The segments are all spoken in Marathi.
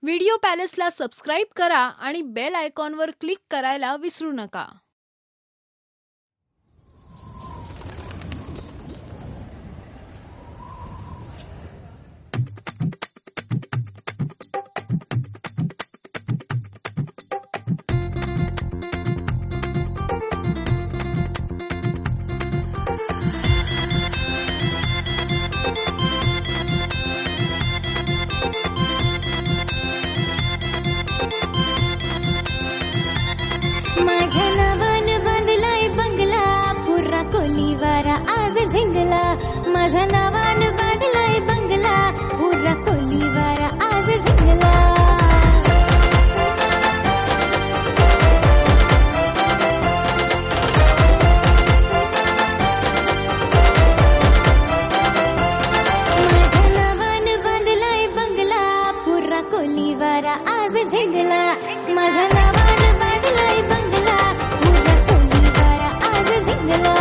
व्हिडिओ पॅलेसला सबस्क्राईब करा आणि बेल आयकॉनवर क्लिक करायला विसरू नका. माझ्या नावानं बांधलाय बंगला, पुरा कोलीवारा आज झिंगला. माझ्या नावानं बांधलाय बंगला, पुरा कोलीवारा आज झिंगला. माझ्या नावानं बांधलाय बंगला, पुरा कोलीवारा आज झिंगला. माझ्या नावानं बांधलाय बंगला, पुरा कोलीवारा आज झिंगला.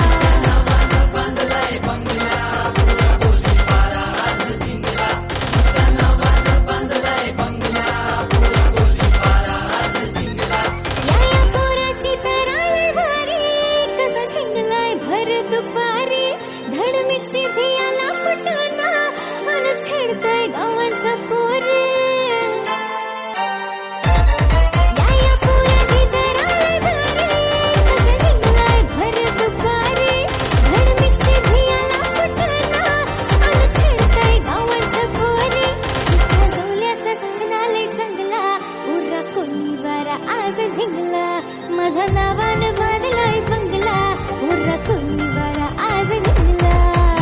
या पोराची तर आली भारी, कसा झिंगलाय भर दुपारी. धड मिशी भियाला फुटना, मन छेडतय गावांच्या पोरी. माझ्या नावानं बांधलाय बंगला, पुरा कोलीवारा आज झिंगला.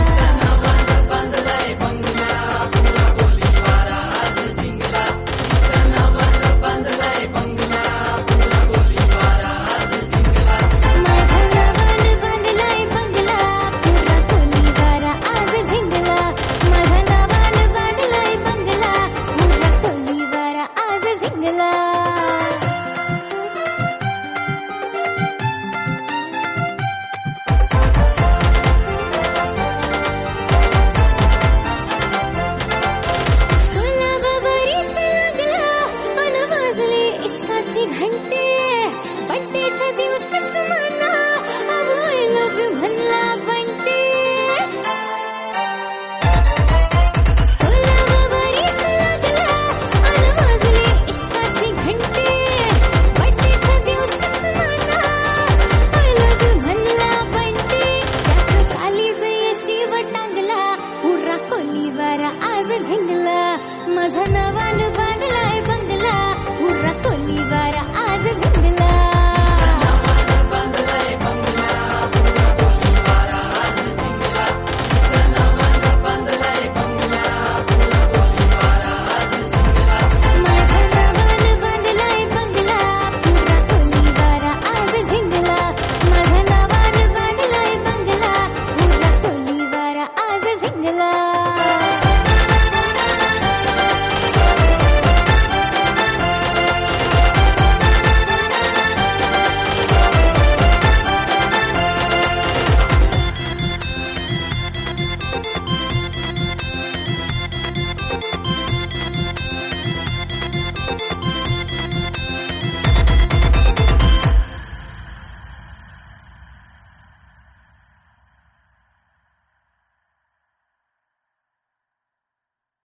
माझ्या नावानं बांधलाय बंगला, पुरा कोलीवारा आज झिंगला. माझ्या नावानं बांधलाय बंगला, पुरा कोलीवारा आज झिंगला. इश्काची घंटे बड्डेच्या दिवशीच